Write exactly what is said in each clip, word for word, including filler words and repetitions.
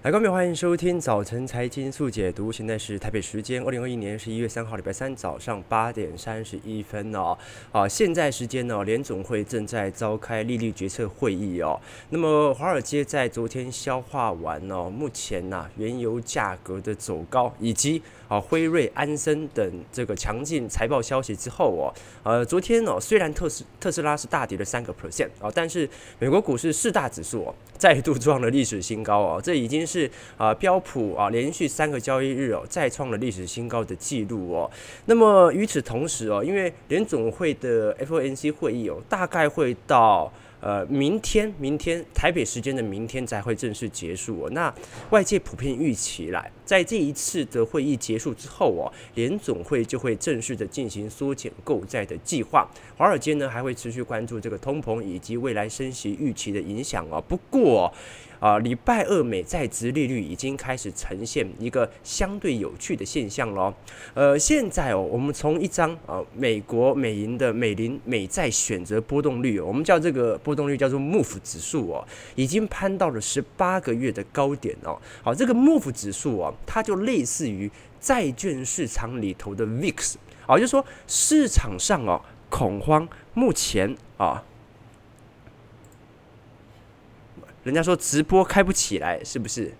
来，观众朋友，欢迎收听早晨财经速解读。现在是台北时间二零二一年十一月三号，礼拜三早上八点三十一分哦。啊，现在时间呢，联总会正在召开利率决策会议哦。那么，华尔街在昨天消化完哦，目前呐、啊，原油价格的走高，以及啊辉瑞、安森等这个强劲财报消息之后哦，呃，昨天哦，虽然特斯特斯拉是大跌了三个 percent 啊，但是美国股市四大指数哦，再度创了历史新高哦，这已经是啊标普啊连续三个交易日哦再创了历史新高的记录哦。那么与此同时哦，因为联总会的 F O M C 会议哦，大概会到呃明天，明天台北时间的明天才会正式结束哦。那外界普遍预期来，在这一次的会议结束之后哦，联总会就会正式的进行缩减购债的计划。华尔街呢还会持续关注这个通膨以及未来升息预期的影响哦。不过、哦。啊，礼拜二美债殖利率已经开始呈现一个相对有趣的现象咯。呃，现在哦，我们从一张啊美国美银的美林美债选择波动率、哦，我们叫这个波动率叫做 M O V E 指数哦，已经攀到了十八个月的高点哦。好，这个 M O V E 指数哦，它就类似于债券市场里头的 V I X， 好，就是说市场上哦恐慌，目前啊。人家说直播开不起来，是不是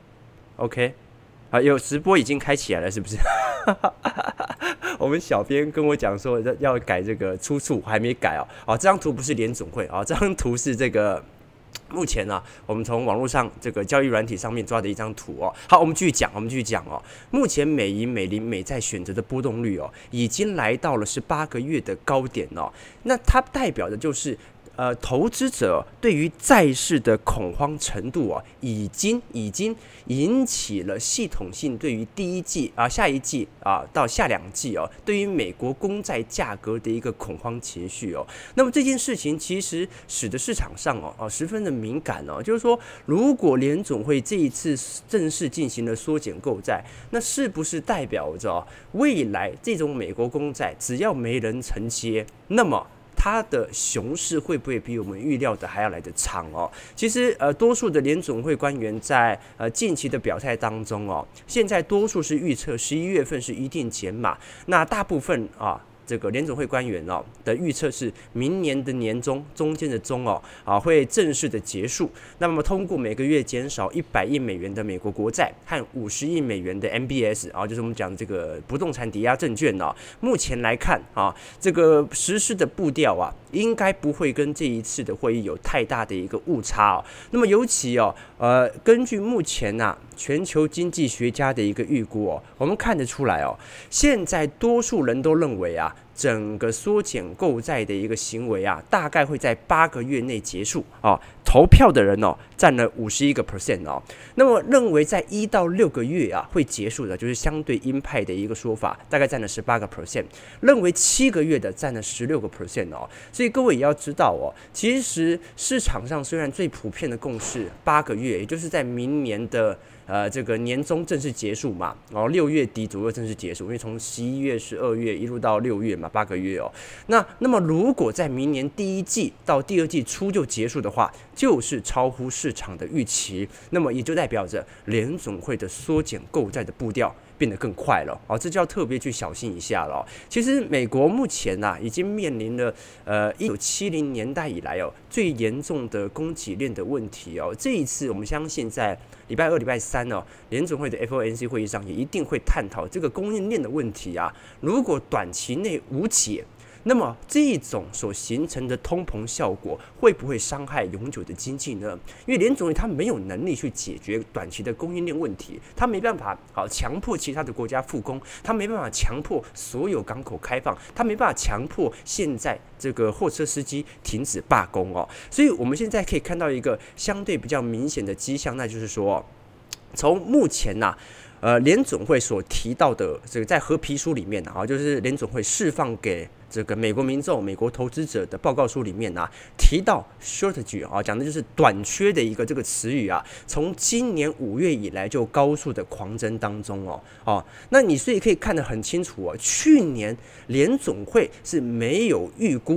？OK， 啊，有直播已经开起来了，是不是？我们小编跟我讲说要改这个出处，还没改哦。哦，这张图不是联总会啊、哦，这张图是这个。目前呢、啊，我们从网络上这个交易软体上面抓的一张图哦。好，我们继续讲，我们继续讲哦。目前美银、美林、美债选择的波动率哦，已经来到了十八个月的高点哦。那它代表的就是。呃，投资者对于债市的恐慌程度啊，已经已经引起了系统性对于第一季啊、下一季啊到下两季哦，对于美国公债价格的一个恐慌情绪哦。那么这件事情其实使得市场上哦哦十分的敏感哦，就是说，如果联总会这一次正式进行了缩减购债，那是不是代表着、哦、未来这种美国公债只要没人承接，那么它的熊市会不会比我们预料的还要来得长哦？其实呃，多数的联总会官员在呃近期的表态当中哦，现在多数是预测十一月份是一定减码，那大部分啊。这个联总会官员哦的预测是明年的年中中间的中哦啊会正式的结束。那么通过每个月减少一百亿美元的美国国债和五十亿美元的 M B S 啊，就是我们讲这个不动产抵押证券哦。目前来看啊，这个实施的步调啊，应该不会跟这一次的会议有太大的一个误差哦。那么尤其哦，呃，根据目前呐、啊、全球经济学家的一个预估哦，我们看得出来哦，现在多数人都认为啊。整个缩减购债的一个行为啊，大概会在八个月内结束啊。投票的人哦，占了五十一个 percent 哦。那么认为在一到六个月啊会结束的，就是相对鹰派的一个说法，大概占了十八个 percent。认为七个月的占了十六个 percent 哦。所以各位也要知道哦，其实市场上虽然最普遍的共识八个月，也就是在明年的。呃，这个年终正式结束嘛，然后六月底左右正式结束，因为从十一月、十二月一路到六月嘛，八个月哦。那那么如果在明年第一季到第二季初就结束的话，就是超乎市场的预期，那么也就代表着联总会的缩减购债的步调。变得更快了哦，这就要特别去小心一下了、哦。其实美国目前呐、啊，已经面临了呃一九七零年代以来哦最严重的供给链的问题哦。这一次我们相信在礼拜二、礼拜三哦，联总会的 F O M C 会议上也一定会探讨这个供应链的问题啊。如果短期内无解，那么这种所形成的通膨效果会不会伤害永久的经济呢？因为联总会他没有能力去解决短期的供应链问题，他没办法好强迫其他的国家复工，他没办法强迫所有港口开放，他没办法强迫现在这个货车司机停止罢工哦。所以我们现在可以看到一个相对比较明显的迹象，那就是说，从目前呐、啊。呃，联总会所提到的这个在合皮书里面啊，就是联总会释放给这个美国民众、美国投资者的报告书里面啊，提到 shortage 啊，讲的就是短缺的一个这个词语啊，从今年五月以来就高速的狂增当中哦，哦，那你所以可以看得很清楚哦，去年联总会是没有预估到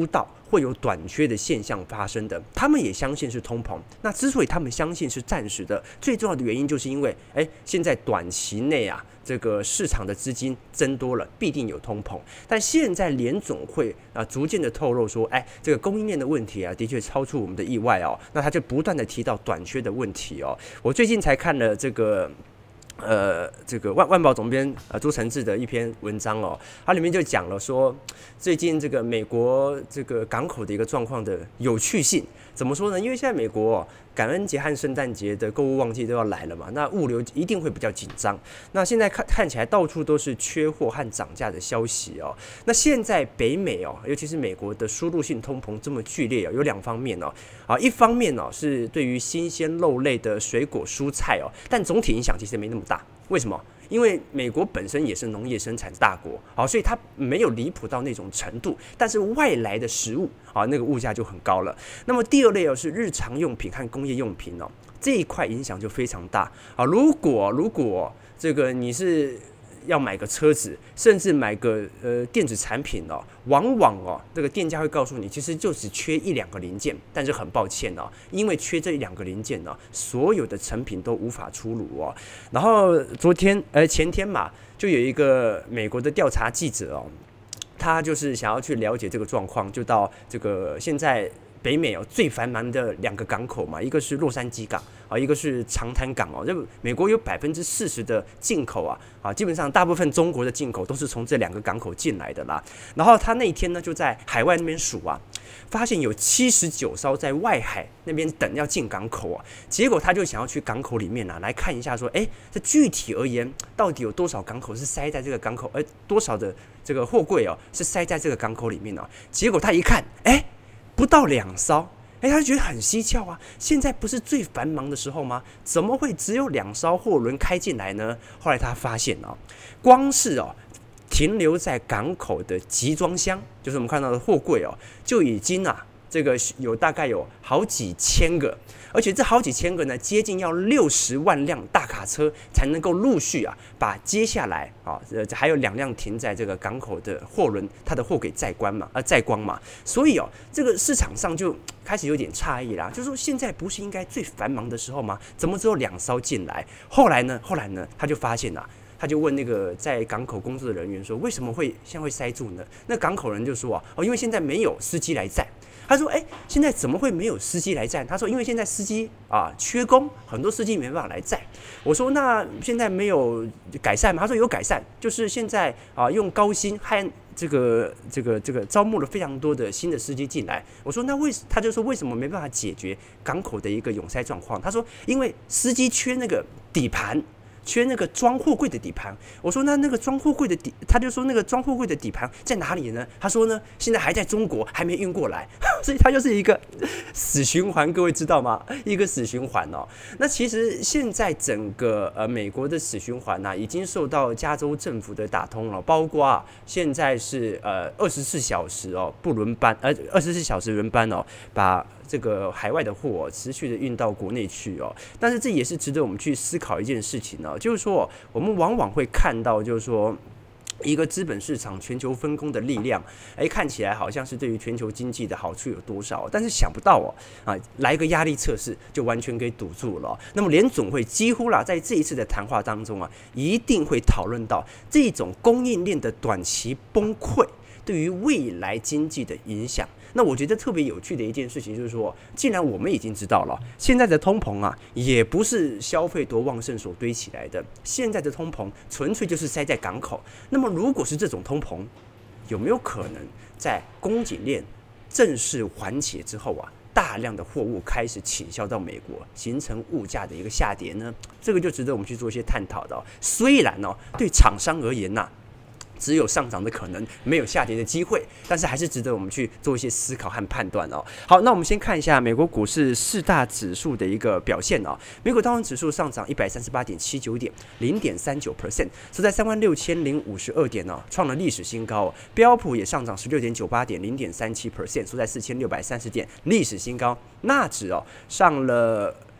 会有短缺的现象发生的，他们也相信是通膨。那之所以他们相信是暂时的，最重要的原因就是因为，哎，现在短期内啊，这个市场的资金增多了，必定有通膨。但现在联总会啊，逐渐的透露说，哎，这个供应链的问题啊，的确超出我们的意外哦。那他就不断的提到短缺的问题哦。我最近才看了这个。呃，这个万万宝总编呃朱承志的一篇文章哦，它里面就讲了说，最近这个美国这个港口的一个状况的有趣性，怎么说呢？因为现在美国哦，感恩节和圣诞节的购物旺季都要来了嘛，那物流一定会比较紧张。那现在看看起来到处都是缺货和涨价的消息哦。那现在北美哦，尤其是美国的输入性通膨这么剧烈哦，有两方面哦。啊，一方面哦是对于新鲜肉类的水果蔬菜哦，但总体影响其实没那么大。为什么？因为美国本身也是农业生产大国，好，所以它没有离谱到那种程度。但是外来的食物啊，那个物价就很高了。那么第二类哦是日常用品和工业用品哦，这一块影响就非常大啊。如果如果这个你是要买个车子，甚至买个呃电子产品哦，往往哦这个店家会告诉你，其实就只缺一两个零件，但是很抱歉哦，因为缺这一两个零件呢、哦，所有的成品都无法出炉哦。然后昨天呃前天嘛，就有一个美国的调查记者哦，他就是想要去了解这个状况，就到这个现在。北美哦最繁忙的两个港口嘛，一个是洛杉矶港啊，一个是长滩港哦。这美国有百分之四十的进口啊啊，基本上大部分中国的进口都是从这两个港口进来的啦。然后他那天呢就在海外那边数啊，发现有七十九艘在外海那边等要进港口啊。结果他就想要去港口里面啊来看一下说，哎，这具体而言到底有多少港口是塞在这个港口，而多少的这个货柜哦是塞在这个港口里面哦。结果他一看，哎。不到两艘，哎，他就觉得很蹊跷啊！现在不是最繁忙的时候吗？怎么会只有两艘货轮开进来呢？后来他发现哦，光是哦停留在港口的集装箱，就是我们看到的货柜哦，就已经啊这个有大概有好几千个，而且这好几千个呢，接近要六十万辆大卡车才能够陆续啊把接下来啊呃还有两辆停在这个港口的货轮，它的货给载光嘛，呃载光嘛，所以哦这个市场上就开始有点诧异啦，就是说现在不是应该最繁忙的时候吗？怎么只有两艘进来？后来呢，后来呢，他就发现啊。他就问那个在港口工作的人员说：“为什么会现在会塞住呢？”那港口人就说：“啊，哦，因为现在没有司机来载。”他说：“哎，现在怎么会没有司机来载？”他说：“因为现在司机啊缺工，很多司机没办法来载。”我说：“那现在没有改善吗？”他说：“有改善，就是现在啊用高薪和这个这个这个招募了非常多的新的司机进来。”我说：“那为他就说为什么没办法解决港口的一个涌塞状况？”他说：“因为司机缺那个底盘。”缺那个装货柜的底盘，我说那那个装货柜的底，他就说那个装货柜的底盘在哪里呢？他说呢，现在还在中国，还没运过来，所以它就是一个死循环，各位知道吗？一个死循环哦。那其实现在整个呃美国的死循环呐、啊，已经受到加州政府的打通了，包括啊现在是呃二十四小时哦不轮班，呃二十四小时轮班哦，把这个海外的货、哦、持续的运到国内去哦，但是这也是值得我们去思考一件事情呢、哦，就是说我们往往会看到，就是说。一个资本市场全球分工的力量，哎，看起来好像是对于全球经济的好处有多少，但是想不到哦，啊，来一个压力测试就完全给堵住了、哦。那么联总会几乎啦，在这一次的谈话当中啊，一定会讨论到这种供应链的短期崩溃对于未来经济的影响。那我觉得特别有趣的一件事情就是说，既然我们已经知道了，现在的通膨啊，也不是消费多旺盛所堆起来的，现在的通膨纯粹就是塞在港口。那么如果是这种通膨，有没有可能在供给链正式缓解之后啊，大量的货物开始倾销到美国，形成物价的一个下跌呢？这个就值得我们去做一些探讨的、哦。虽然哦，对厂商而言呐、啊。只有上涨的可能，没有下跌的机会，但是还是值得我们去做一些思考和判断哦。好，那我们先看一下美国股市四大指数的一个表现哦。美股道琼指数上涨一百三十八点七九点，零点三九 percent， 收在三万六千零五十二点哦，创了历史新高哦。标普也上涨十六点九八点，零点三七 percent， 收在四千六百三十点，历史新高。纳指哦上了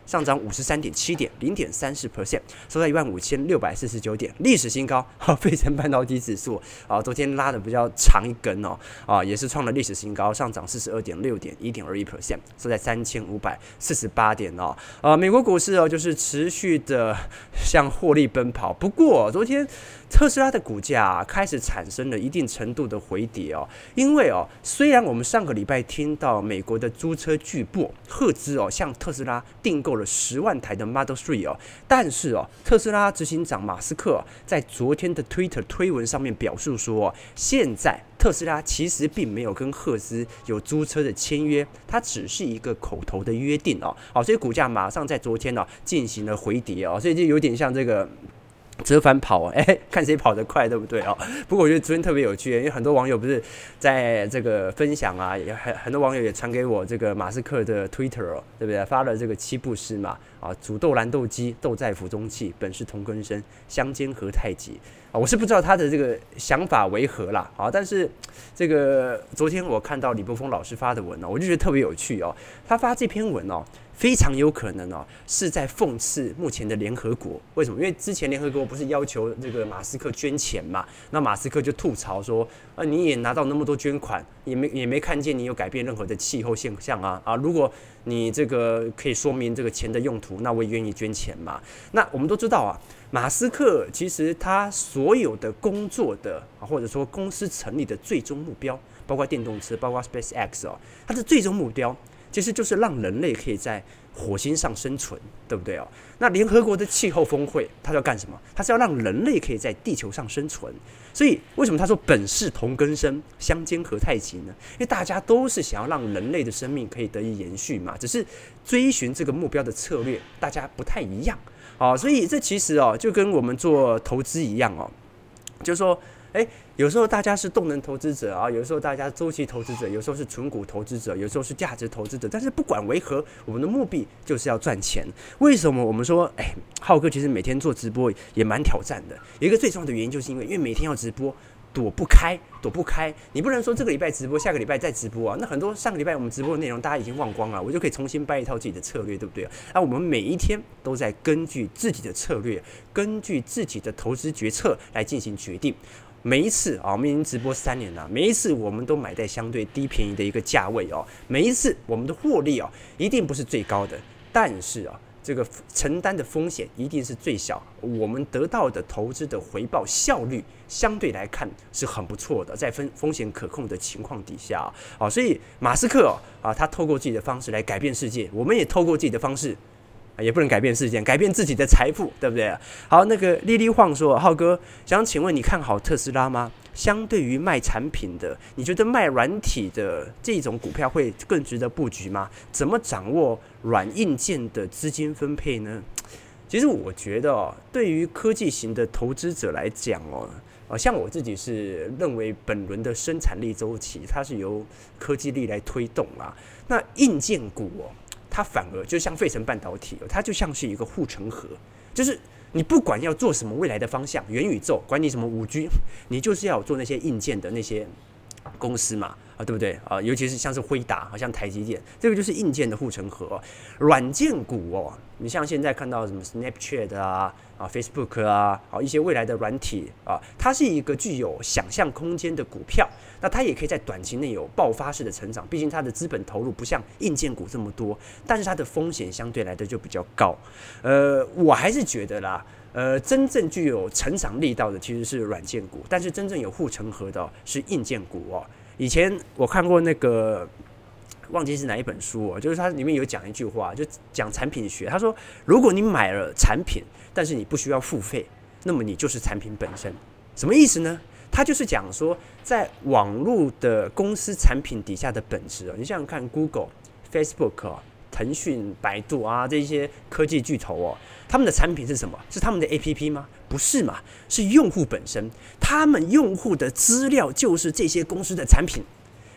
上涨五十三点七点，零点三四 percent， 收在一万五千六百四十九点，历史新高。好，费城半导体指数啊，昨天拉的比较长一根哦，啊，也是创了历史新高，上涨四十二点六点，一点二一 percent， 收在三千五百四十八点哦。啊，美国股市哦，就是持续的向获利奔跑。不过昨天特斯拉的股价、啊、开始产生了一定程度的回跌哦，因为哦，虽然我们上个礼拜听到美国的租车巨擘赫兹哦，向特斯拉订购了十万台的 Model 三哦，但是哦，特斯拉执行长马斯克、哦、在昨天的 Twitter 推文上面表示说、哦，现在特斯拉其实并没有跟赫兹有租车的签约，它只是一个口头的约定哦，好，所以股价马上在昨天哦进行了回跌哦，所以就有点像这个。折返跑，哎、欸，看谁跑得快，对不对哦？不过我觉得昨天特别有趣，因为很多网友不是在这个分享啊，也很很多网友也传给我这个马斯克的 Twitter 哦，对不对？发了这个七步诗嘛，啊，煮豆燃豆萁，豆在釜中泣，本是同根生，相煎何太急啊！我是不知道他的这个想法为何啦，啊，但是这个昨天我看到李伯峰老师发的文哦，我就觉得特别有趣哦。他发这篇文哦。非常有可能哦，是在讽刺目前的联合国。为什么？因为之前联合国不是要求这个马斯克捐钱嘛？那马斯克就吐槽说：“啊，你也拿到那么多捐款，也没也没看见你有改变任何的气候现象啊！啊，如果你这个可以说明这个钱的用途，那我也愿意捐钱嘛。”那我们都知道啊，马斯克其实他所有的工作的或者说公司成立的最终目标，包括电动车，包括 SpaceX 哦，它的最终目标。其实就是让人类可以在火星上生存，对不对哦？那联合国的气候峰会，它要干什么？它是要让人类可以在地球上生存。所以为什么他说本是同根生，相煎何太急呢？因为大家都是想要让人类的生命可以得以延续嘛，只是追寻这个目标的策略，大家不太一样哦。所以这其实哦，就跟我们做投资一样哦，就是说。哎，有时候大家是动能投资者啊，有时候大家周期投资者，有时候是纯股投资者，有时候是价值投资者。但是不管为何，我们的目的就是要赚钱。为什么我们说，哎，浩哥其实每天做直播也蛮挑战的。有一个最重要的原因，就是因为因为每天要直播。躲不开，躲不开，你不能说这个礼拜直播，下个礼拜再直播啊。那很多上个礼拜我们直播的内容，大家已经忘光了，我就可以重新掰一套自己的策略，对不对？那我们每一天都在根据自己的策略，根据自己的投资决策来进行决定。每一次啊，我们已经直播三年了，每一次我们都买在相对低便宜的一个价位哦。每一次我们的获利哦，一定不是最高的，但是啊。这个承担的风险一定是最小，我们得到的投资的回报效率相对来看是很不错的，在风风险可控的情况底下啊，所以马斯克啊，他透过自己的方式来改变世界，我们也透过自己的方式。也不能改变世界，改变自己的财富，对不对？好，那个莉莉晃说，浩哥想请问你看好特斯拉吗？相对于卖产品的，你觉得卖软体的这种股票会更值得布局吗？怎么掌握软硬件的资金分配呢？其实我觉得哦，对于科技型的投资者来讲哦，呃，像我自己是认为本轮的生产力周期它是由科技力来推动啊，那硬件股哦。它反而就像费城半导体，它就像是一个护城河，就是你不管要做什么未来的方向，元宇宙，管你什么五 G， 你就是要做那些硬件的那些公司嘛，啊，对不对啊？尤其是像是辉达，好像台积电，这个就是硬件的护城河。软件股哦，你像现在看到什么 Snapchat 啊、啊 Facebook 啊，啊一些未来的软体啊，它是一个具有想象空间的股票。那它也可以在短期内有爆发式的成长，毕竟它的资本投入不像硬件股这么多，但是它的风险相对来的就比较高。呃，我还是觉得啦，呃，真正具有成长力道的其实是软件股，但是真正有护城河的是硬件股哦。以前我看过那个。忘记是哪一本书哦，就是它里面有讲一句话，就讲产品学。他说，如果你买了产品，但是你不需要付费，那么你就是产品本身。什么意思呢？他就是讲说，在网络的公司产品底下的本质哦，你想想看 ，Google、Facebook、腾讯、百度啊这些科技巨头哦，他们的产品是什么？是他们的 A P P 吗？不是嘛，是用户本身。他们用户的资料就是这些公司的产品。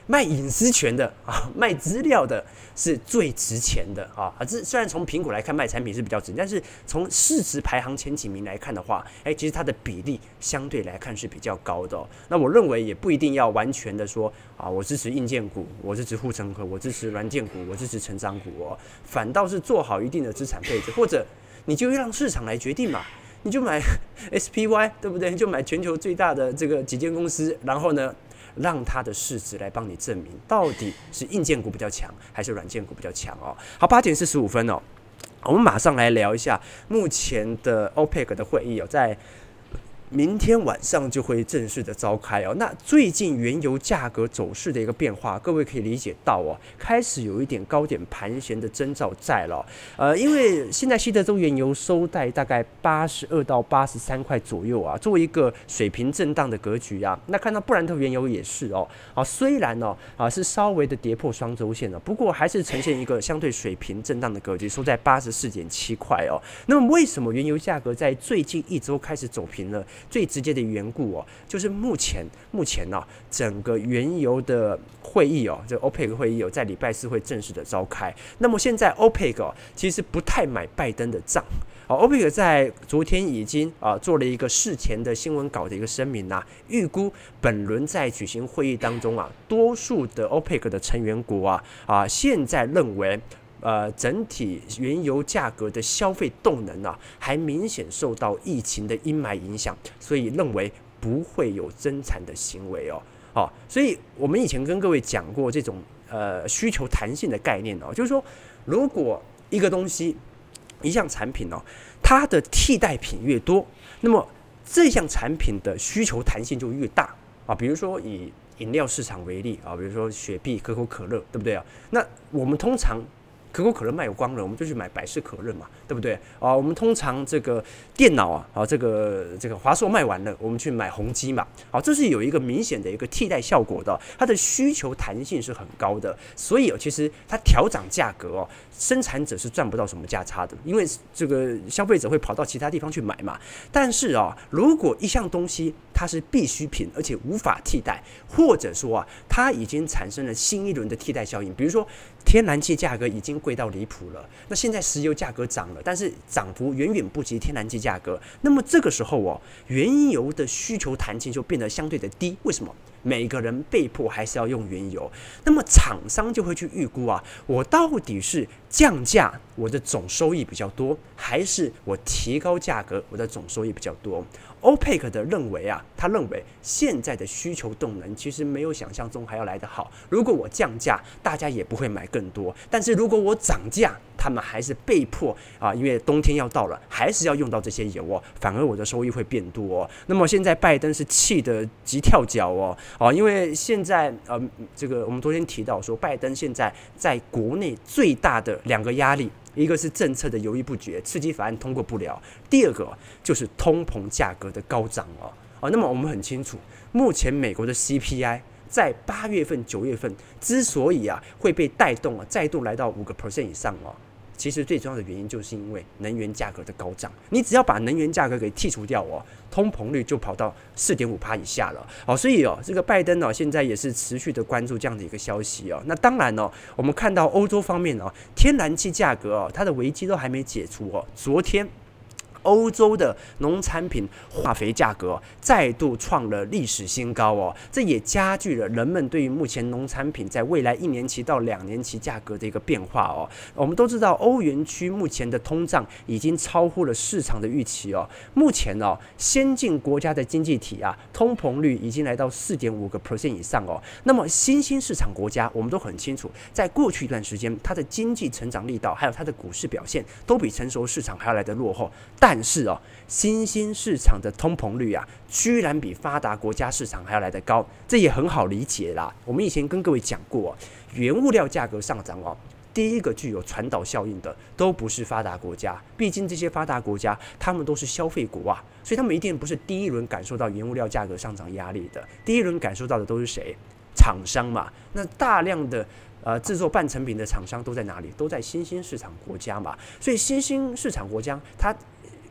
卖隐私权的啊，卖资料的是最值钱的啊。啊，这虽然从苹果来看卖产品是比较值，但是从市值排行前几名来看的话，哎，其实它的比例相对来看是比较高的、哦。那我认为也不一定要完全的说啊，我支持硬件股，我支持护城河，我支持软件股，我支持成长股哦。反倒是做好一定的资产配置，或者你就让市场来决定嘛。你就买 S P Y 对不对？你就买全球最大的这个几间公司，然后呢，让它的市值来帮你证明到底是硬件股比较强，还是软件股比较强哦。好，八点四十五分哦，我们马上来聊一下目前的 OPEC 的会议哦，在明天晚上就会正式的召开哦。那最近原油价格走势的一个变化，各位可以理解到哦，开始有一点高点盘旋的征兆在了、哦。呃，因为现在西德州原油收在大概八十二到八十三块左右啊，作为一个水平震荡的格局啊。那看到布兰特原油也是哦，啊，虽然哦啊是稍微的跌破双周线了，不过还是呈现一个相对水平震荡的格局，收在八十四点七块哦。那么为什么原油价格在最近一周开始走平了？最直接的缘故哦，就是目前目前呢、啊，整个原油的会议哦，这 OPEC 会议哦，在礼拜四会正式的召开。那么现在 OPEC 哦，其实不太买拜登的账。哦 ，OPEC 在昨天已经啊做了一个事前的新闻稿的一个声明啊，预估本轮在举行会议当中啊，多数的 OPEC 的成员国啊啊现在认为。呃，整体原油价格的消费动能啊，还明显受到疫情的阴霾影响，所以认为不会有增产的行为哦。哦，所以我们以前跟各位讲过这种呃需求弹性的概念哦，就是说，如果一个东西一项产品哦，它的替代品越多，那么这项产品的需求弹性就越大啊。比如说以饮料市场为例啊，比如说雪碧、可口可乐，对不对啊？那我们通常可口可乐卖光了，我们就去买百事可乐嘛，对不对啊？我们通常这个电脑啊，啊这个这个华硕卖完了，我们去买宏基嘛，好，这是有一个明显的一个替代效果的，它的需求弹性是很高的，所以哦，其实它调涨价格哦，生产者是赚不到什么价差的，因为这个消费者会跑到其他地方去买嘛。但是啊，如果一项东西它是必需品，而且无法替代，或者说啊，它已经产生了新一轮的替代效应，比如说天然气价格已经贵到离谱了，那现在石油价格涨了，但是涨幅远远不及天然气价格，那么这个时候哦，原油的需求弹性就变得相对的低。为什么？每个人被迫还是要用原油，那么厂商就会去预估啊，我到底是降价，我的总收益比较多，还是我提高价格，我的总收益比较多？OPEC 的认为啊，他认为现在的需求动能其实没有想象中还要来得好。如果我降价，大家也不会买更多；但是如果我涨价，他们还是被迫啊，因为冬天要到了，还是要用到这些油哦，反而我的收益会变多哦。那么现在拜登是气得急跳脚哦，啊，因为现在呃，这个我们昨天提到说，拜登现在在国内最大的两个压力。一个是政策的犹豫不决，刺激法案通过不了；第二个就是通膨价格的高涨哦。啊，那么我们很清楚，目前美国的 C P I 在八月份、九月份之所以啊会被带动啊，再度来到五个 percent 以上哦。其实最重要的原因就是因为能源价格的高涨，你只要把能源价格给剔除掉哦，通膨率就跑到 百分之四点五 以下了哦。所以哦，这个拜登哦现在也是持续的关注这样的一个消息哦。那当然哦，我们看到欧洲方面哦，天然气价格哦，它的危机都还没解除哦。昨天欧洲的农产品化肥价格、哦、再度创了历史新高哦，这也加剧了人们对于目前农产品在未来一年期到两年期价格的一个变化哦。我们都知道，欧元区目前的通胀已经超乎了市场的预期哦。目前哦，先进国家的经济体啊，通膨率已经来到 百分之四点五 以上哦。那么新兴市场国家，我们都很清楚，在过去一段时间，它的经济成长力道还有它的股市表现，都比成熟市场还要来得落后。但是哦，新兴市场的通膨率啊，居然比发达国家市场还要来得高，这也很好理解啦。我们以前跟各位讲过、哦，原物料价格上涨哦，第一个具有传导效应的都不是发达国家，毕竟这些发达国家他们都是消费国啊，所以他们一定不是第一轮感受到原物料价格上涨压力的，第一轮感受到的都是谁？厂商嘛。那大量的呃制作半成品的厂商都在哪里？都在新兴市场国家嘛。所以新兴市场国家它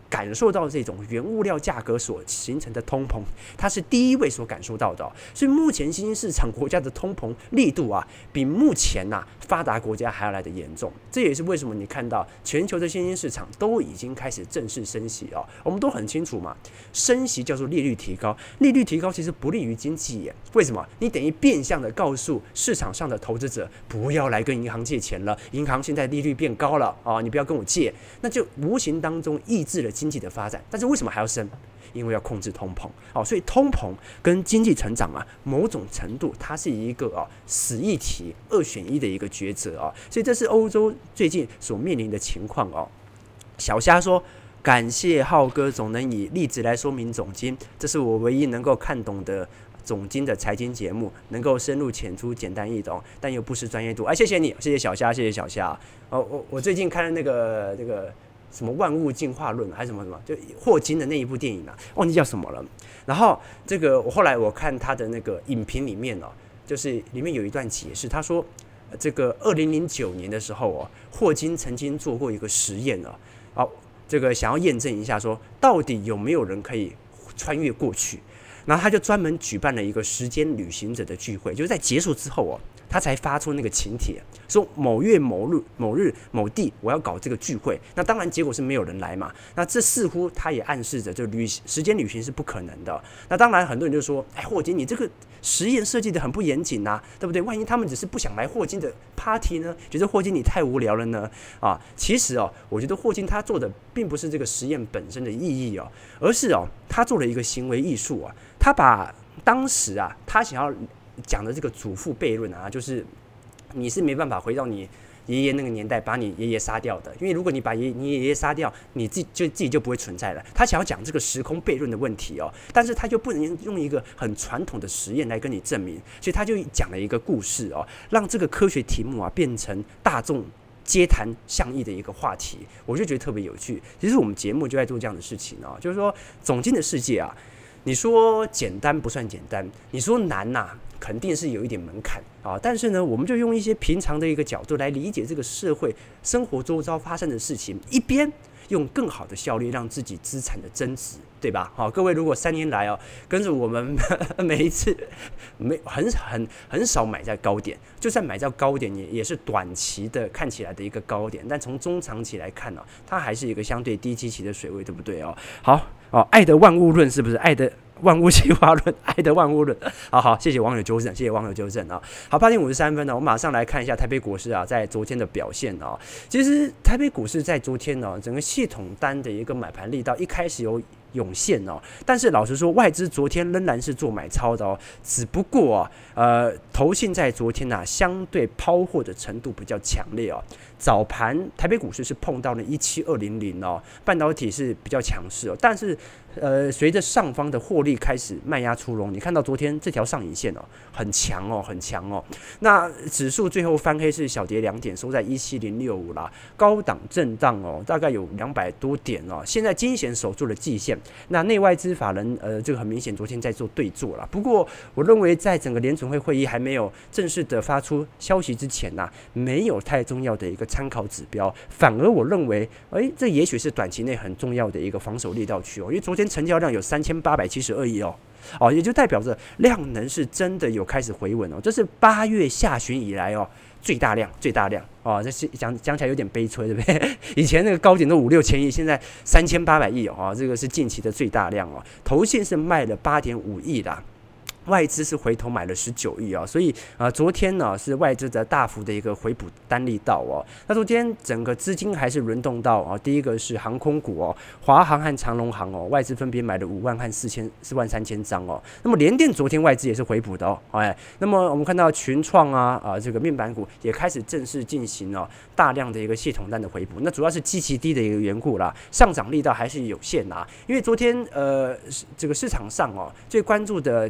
感受到这种原物料价格所形成的通膨，它是第一位所感受到的、哦。所以目前新兴市场国家的通膨力度啊，比目前呐、啊、发达国家还要来得严重。这也是为什么你看到全球的新兴市场都已经开始正式升息哦。我们都很清楚嘛，升息叫做利率提高，利率提高其实不利于经济耶。为什么？你等于变相的告诉市场上的投资者，不要来跟银行借钱了，银行现在利率变高了啊、哦，你不要跟我借，那就无形当中抑制了经济的发展。但是为什么还要升？因为要控制通膨，哦，所以通膨跟经济成长啊，某种程度它是一个哦死议题、二选一的一个抉择啊、哦，所以这是欧洲最近所面临的情况哦。小虾说：“感谢浩哥总能以例子来说明总经，这是我唯一能够看懂的总经的财经节目，能够深入浅出、简单易懂，但又不失专业度。哎，谢谢你，谢谢小虾，谢谢小虾。哦，我我最近看了那个这个。”什么万物进化论还是什么什么，就霍金的那一部电影啊，忘记叫什么了。然后这个我后来我看他的那个影评里面哦，就是里面有一段解释，他说这个二零零九年的时候哦，霍金曾经做过一个实验哦，好，这个想要验证一下说到底有没有人可以穿越过去，然后他就专门举办了一个时间旅行者的聚会，就是在结束之后哦。他才发出那个请帖，说某月某日某日某地我要搞这个聚会。那当然结果是没有人来嘛。那这似乎他也暗示着，就旅时间旅行是不可能的。那当然很多人就说，哎，霍金你这个实验设计的很不严谨啊，对不对？万一他们只是不想来霍金的 party 呢？觉得霍金你太无聊了呢？啊，其实哦，我觉得霍金他做的并不是这个实验本身的意义哦，而是哦他做了一个行为艺术啊，他把当时啊他想要讲的这个祖父悖论啊，就是你是没办法回到你爷爷那个年代把你爷爷杀掉的，因为如果你把爷你爷爷杀掉，你自己就自己就不会存在了。他想要讲这个时空悖论的问题哦，但是他就不能用一个很传统的实验来跟你证明，所以他就讲了一个故事哦，让这个科学题目啊变成大众街谈巷议的一个话题，我就觉得特别有趣。其实我们节目就在做这样的事情哦，就是说总经的世界啊。你说简单不算简单，你说难呐、啊，肯定是有一点门槛啊。但是呢，我们就用一些平常的一个角度来理解这个社会生活周遭发生的事情，一边用更好的效率让自己资产的增值，对吧？好，各位如果三年来哦跟着我们每一次没很很很少买在高点，就算买在高点也也是短期的看起来的一个高点，但从中长期来看呢、哦，它还是一个相对低基期的水位，对不对哦？好哦，爱的万物论是不是爱的？万物进化论，爱的万物论，好好，谢谢网友纠正，谢谢网友纠正啊。好，八点五十三分呢，我们马上来看一下台北股市啊，在昨天的表现啊。其实台北股市在昨天呢，整个系统单的一个买盘力道一开始有涌现哦，但是老实说，外资昨天仍然是做买超的哦，只不过啊，呃，投信在昨天啊，相对抛货的程度比较强烈哦。早盘台北股市是碰到了一七二零零哦，半导体是比较强势哦，但是呃，随着上方的获利开始卖压出笼，你看到昨天这条上影线哦，很强哦，很强哦。那指数最后翻黑是小跌两点，收在一七零六五啦，高档震荡哦，大概有两百多点哦。现在金险守住了季线，那内外资法人呃，这个很明显昨天在做对做啦。不过我认为在整个联准会会议还没有正式的发出消息之前呐、啊，没有太重要的一个参考指标，反而我认为，哎，这也许是短期内很重要的一个防守力道区哦，因为昨天成交量有三千八百七十二亿哦，哦，也就代表着量能是真的有开始回稳哦，这是八月下旬以来哦最大量最大量哦，这是讲讲起来有点悲催，对不对？以前那个高点都五六千亿，现在三千八百亿哦，这个是近期的最大量哦，投信是卖了八点五亿啦。外资是回头买了十九亿啊，所以啊、呃，昨天呢是外资的大幅的一个回补单力道哦。那昨天整个资金还是轮动到啊，第一个是航空股哦，华航和长荣航哦，外资分别买了五万和四千四万三千张哦。那么联电昨天外资也是回补的哦，哎，那么我们看到群创啊啊这个面板股也开始正式进行了、哦、大量的一个系统单的回补，那主要是基期低的一个缘故啦，上涨力道还是有限啦。因为昨天呃这个市场上哦最关注的几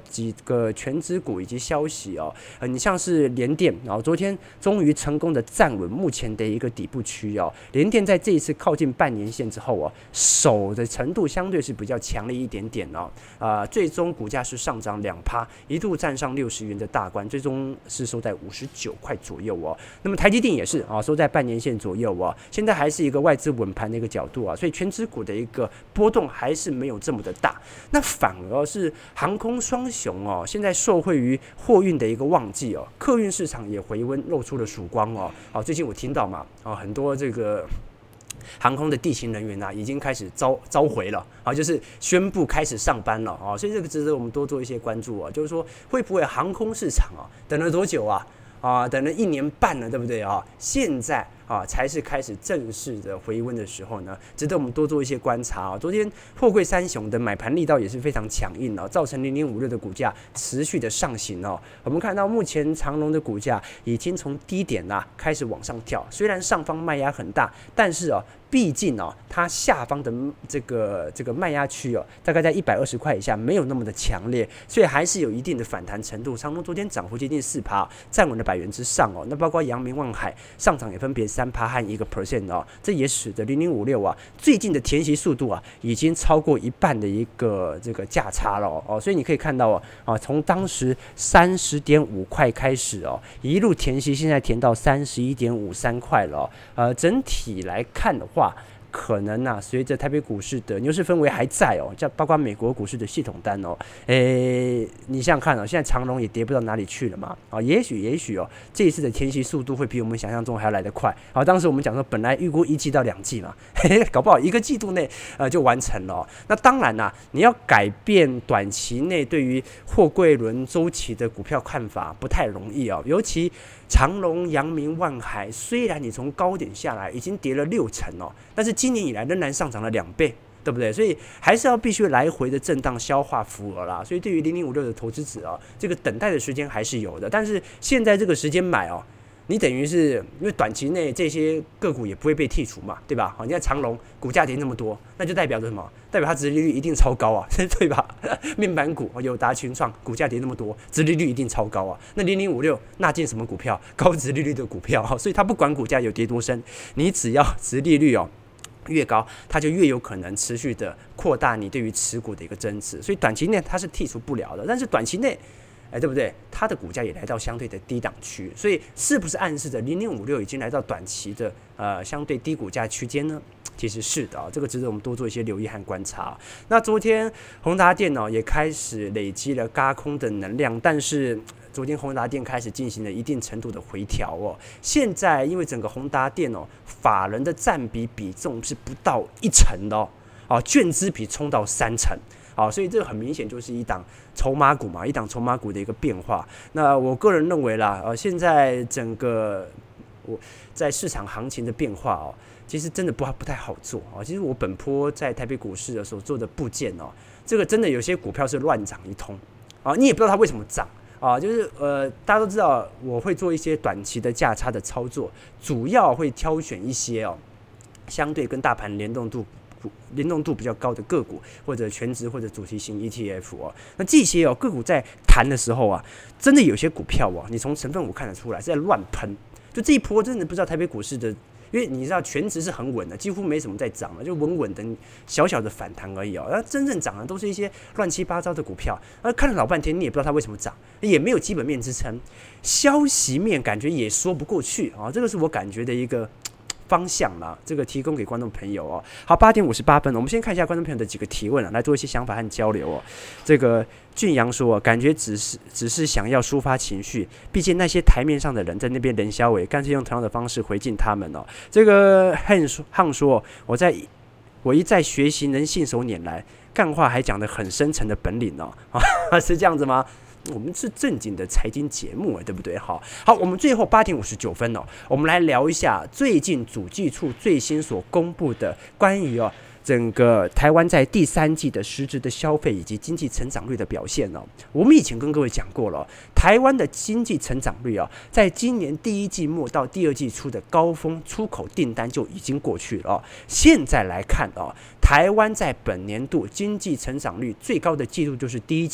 个全指股以及消息哦，呃，你像是联电，然后昨天终于成功的站稳目前的一个底部区哦。联电在这一次靠近半年线之后哦，守的程度相对是比较强烈一点点哦。啊、呃，最终股价是上涨两趴，一度站上六十元的大关，最终是收在五十九块左右哦。那么台积电也是啊，收在半年线左右哦。现在还是一个外资稳盘的一个角度啊，所以全指股的一个波动还是没有这么的大。那反而是航空双雄哦，现在受惠于货运的一个旺季哦，客运市场也回温，露出了曙光哦。哦，最近我听到嘛，哦，很多这个航空的地勤人员啊，已经开始召召回了啊，就是宣布开始上班了啊，所以这个值得我们多做一些关注啊，就是说会不会航空市场啊，等了多久啊？啊，等了一年半了，对不对啊？现在啊，才是开始正式的回温的时候呢，值得我们多做一些观察啊。昨天货柜三雄的买盘力道也是非常强硬哦，造成零零五六的股价持续的上行哦。我们看到目前长荣的股价已经从低点啊开始往上跳，虽然上方卖压很大，但是哦，毕竟哦，它下方的这个这个卖压区哦，大概在一百二十块以下，没有那么的强烈，所以还是有一定的反弹程度。长荣昨天涨幅接近四趴，站稳了百元之上哦。那包括阳明、万海上涨也分别三趴和一个 percent 哦，这也使得零零五六啊最近的填息速度啊已经超过一半的一个这个价差了哦。哦所以你可以看到哦，啊从当时三十点五块开始哦，一路填息，现在填到三十一点五三块了哦。呃，整体来看的话，可能啊，随着台北股市的牛市氛围还在哦，像包括美国股市的系统单哦，诶，你想想看哦，现在长荣也跌不到哪里去了嘛，啊、哦，也许也许哦，这一次的填息速度会比我们想象中还要来得快。好、哦，当时我们讲说，本来预估一季到两季嘛，嘿嘿，搞不好一个季度内呃就完成了、哦。那当然啦、啊，你要改变短期内对于货柜轮周期的股票看法不太容易哦，尤其长荣、阳明、万海，虽然你从高点下来已经跌了六成哦，但是今年以来仍然上涨了两倍，对不对？所以还是要必须来回的震荡消化浮额啦。所以对于零零五六的投资者哦，这个等待的时间还是有的。但是现在这个时间买哦，你等于是因为短期内这些个股也不会被剔除嘛，对吧？好，你看长荣股价跌那么多，那就代表着什么？代表它殖利率一定超高啊，对吧？面板股友达、群创股价跌那么多，殖利率一定超高啊。那零零五六纳进什么股票？高殖利率的股票，所以它不管股价有跌多深，你只要殖利率哦越高，它就越有可能持续的扩大你对于持股的一个增持。所以短期内它是剔除不了的，但是短期内。哎，对不对？它的股价也来到相对的低档区，所以是不是暗示着零零五六已经来到短期的呃相对低股价区间呢？其实是的、哦，这个值得我们多做一些留意和观察。那昨天宏达电脑也开始累积了轧空的能量，但是昨天宏达电开始进行了一定程度的回调哦。现在因为整个宏达电哦，法人的占比比重是不到一成的哦，哦，券资比冲到三成。好，所以这个很明显就是一档筹码股嘛，一档筹码股的一个变化。那我个人认为啦，呃，现在整个我在市场行情的变化哦，其实真的不不太好做啊。其实我本波在台北股市的所做的部件哦，这个真的有些股票是乱涨一通啊，你也不知道它为什么涨啊，就是呃，大家都知道我会做一些短期的价差的操作，主要会挑选一些哦，相对跟大盘联动度。联动度比较高的个股，或者全值或者主题型 E T F 哦，那这些哦个股在弹的时候啊，真的有些股票哦，你从成分股看得出来是在乱喷，就这一波真的不知道台北股市的，因为你知道全值是很稳的，几乎没什么在涨了，就稳稳的小小的反弹而已哦。那真正涨的都是一些乱七八糟的股票，那看了老半天你也不知道它为什么涨，也没有基本面支撑，消息面感觉也说不过去啊、哦，这个是我感觉的一个。方向啦，这个提供给观众朋友哦。好，八点五十八分，我们先看一下观众朋友的几个提问啊，来做一些想法和交流哦。这个俊阳说，感觉只是只是想要抒发情绪，毕竟那些台面上的人在那边冷笑话，干脆用同样的方式回敬他们哦。这个汉汉说，我在我一再学习能信手拈来，干话还讲得很深沉的本领哦，是这样子吗？我们是正经的财经节目，对不对？好，好，我们最后八点五十九分哦，我们来聊一下最近主计处最新所公布的关于哦整个台湾在第三季的实质的消费以及经济成长率的表现哦。我们以前跟各位讲过了，台湾的经济成长率啊，在今年第一季末到第二季初的高峰出口订单就已经过去了哦。现在来看哦，台湾在本年度经济成长率最高的季度就是第一季。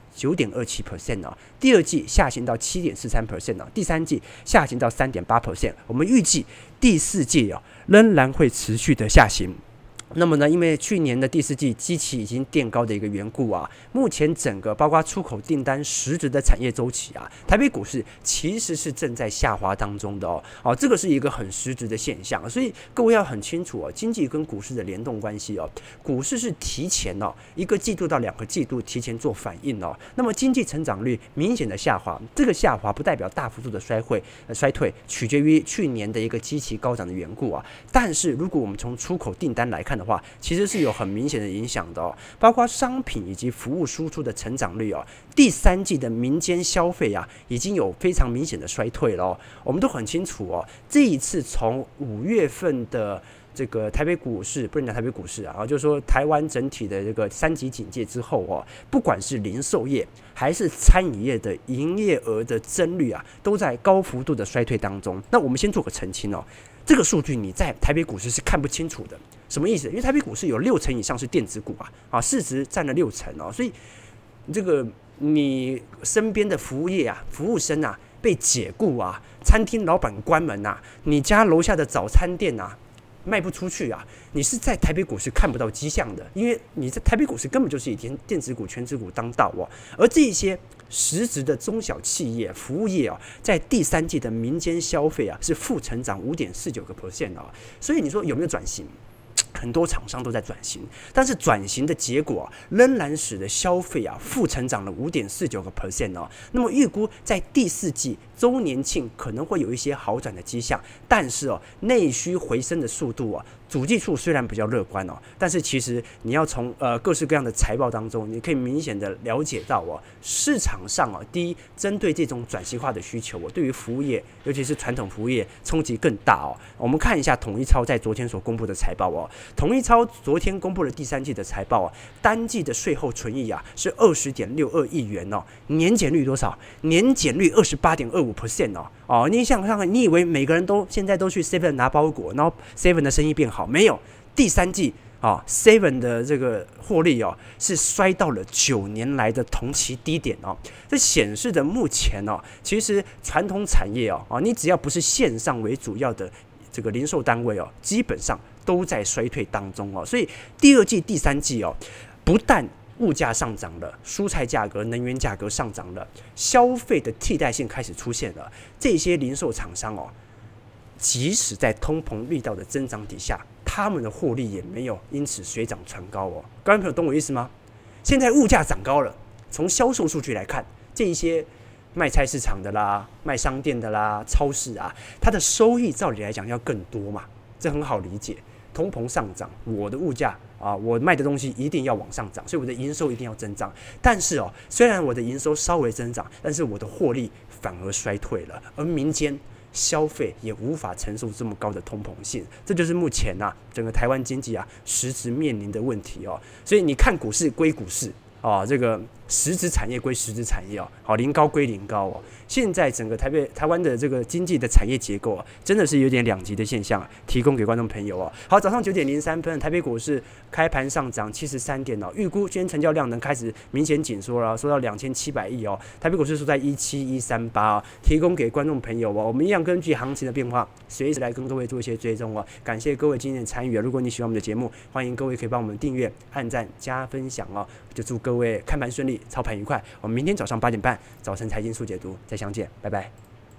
九点二七 percent 哦，第二季下行到七点四三 percent 哦，第三季下行到三点八 percent。我们预计第四季哦仍然会持续的下行。那么呢，因为去年的第四季基期已经垫高的一个缘故啊，目前整个包括出口订单实质的产业周期啊，台北股市其实是正在下滑当中的哦。哦，这个是一个很实质的现象，所以各位要很清楚哦，经济跟股市的联动关系哦。股市是提前哦一个季度到两个季度提前做反应哦。那么经济成长率明显的下滑，这个下滑不代表大幅度的衰退，呃衰退取决于去年的一个基期高涨的缘故啊。但是如果我们从出口订单来看的话，其实是有很明显的影响的哦，包括商品以及服务输出的成长率哦，第三季的民间消费啊，已经有非常明显的衰退了哦。我们都很清楚哦，这一次从五月份的这个台北股市，不能讲台北股市啊，就是说台湾整体的这个三级警戒之后哦，不管是零售业还是餐饮业的营业额的增率啊，都在高幅度的衰退当中。那我们先做个澄清哦。这个数据你在台北股市是看不清楚的，什么意思？因为台北股市有六成以上是电子股啊，啊，市值占了六成哦，所以这个你身边的服务业啊，服务生啊被解雇啊，餐厅老板关门啊，你家楼下的早餐店啊卖不出去啊，你是在台北股市看不到迹象的，因为你在台北股市根本就是以电子股、全指股当道哦，而这些实质的中小企业、服务业啊，在第三季的民间消费啊是负成长五点四九个 percent 啊，所以你说有没有转型？很多厂商都在转型，但是转型的结果、啊、仍然使得消费啊负成长了五点四九个 percent 哦。那么预估在第四季周年庆可能会有一些好转的迹象，但是哦内需回升的速度啊，主计处虽然比较乐观哦，但是其实你要从呃各式各样的财报当中，你可以明显的了解到哦，市场上哦，第一针对这种转型化的需求，我对于服务业，尤其是传统服务业冲击更大哦。我们看一下统一超在昨天所公布的财报哦。统一超昨天公布了第三季的财报啊，单季的税后纯益啊是二十点六二亿元哦，年减率多少？年减率二十八点二五 percent 哦哦，你想想看，你以为每个人都现在都去 Seven 拿包裹，然后 Seven 的生意变好？没有，第三季啊 Seven 的这个获利哦是摔到了九年来的同期低点哦，这显示的目前哦，其实传统产业哦啊，你只要不是线上为主要的这个零售单位哦，基本上都在衰退当中哦，所以第二季、第三季哦，不但物价上涨了，蔬菜价格、能源价格上涨了，消费的替代性开始出现了。这些零售厂商哦，即使在通膨力道的增长底下，他们的获利也没有因此水涨船高哦。各位朋友懂我意思吗？现在物价涨高了，从销售数据来看，这一些卖菜市场的啦、卖商店的啦、超市啊，它的收益照理来讲要更多嘛，这很好理解。通膨上涨，我的物价啊，我卖的东西一定要往上涨，所以我的营收一定要增长。但是哦，虽然我的营收稍微增长，但是我的获利反而衰退了，而民间消费也无法承受这么高的通膨性，这就是目前啊整个台湾经济啊实质面临的问题哦。所以你看股市归股市哦，这个实质产业归实质产业哦，好，零高归零高哦。现在整个台北台湾的这个经济的产业结构啊，真的是有点两极的现象，提供给观众朋友哦。好，早上九点零三分，台北股市开盘上涨七十三点哦，预估今天成交量能开始明显紧缩了，缩到两千七百亿哦。台北股市收在一七一三八哦，提供给观众朋友哦。我们一样根据行情的变化，随时来跟各位做一些追踪哦。感谢各位今天的参与啊！如果你喜欢我们的节目，欢迎各位可以帮我们订阅、按赞、加分享哦。就祝各位看盘顺利，操盘愉快。我们明天早上八点半，早晨财经速解读再相见，拜拜。